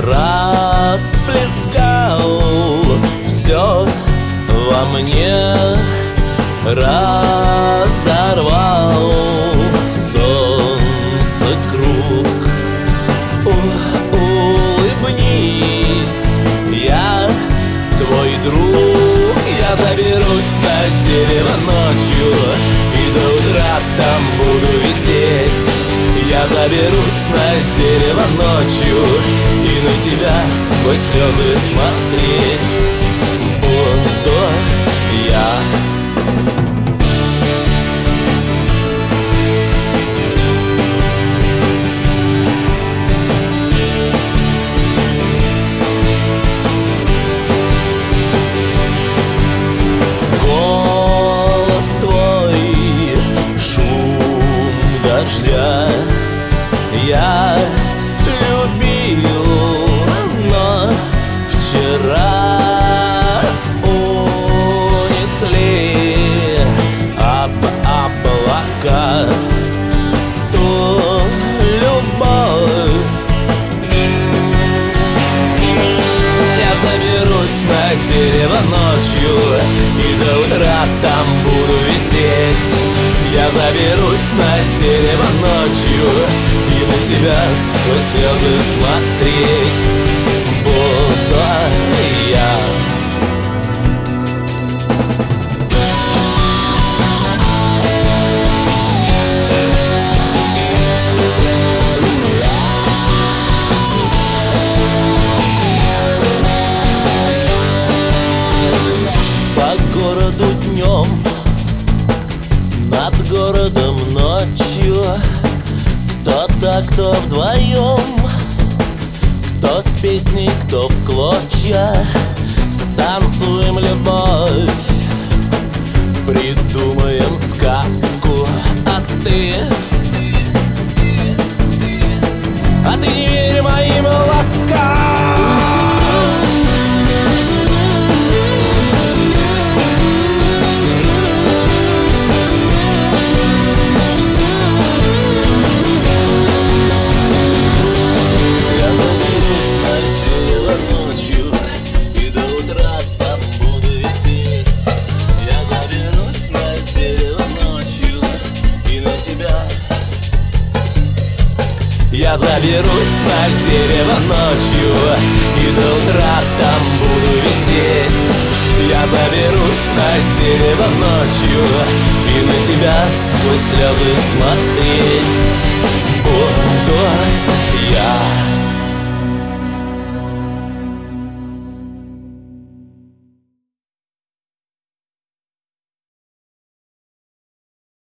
расплескал все во мне, разорвал солнце круг. Улыбнись, я твой друг. Я заберусь на дерево ночью и до утра там буду висеть. Я заберусь на дерево ночью и на тебя сквозь слезы смотреть буду я. Голос твой, шум дождя я любил, но вчера унесли облака ту любовь. Я заберусь на дерево ночью и до утра там буду висеть. Я заберусь на дерево ночью и на тебя сквозь слезы смотреть буду я. По городу днем, над городом ночью, кто-то, кто вдвоем, кто с песней, кто в клочья. Станцуем любовь, придумаем сказку. А ты не верь моим ласкам. Я заберусь на дерево ночью и до утра там буду висеть. Я заберусь на дерево ночью и на тебя сквозь слезы смотреть буду я.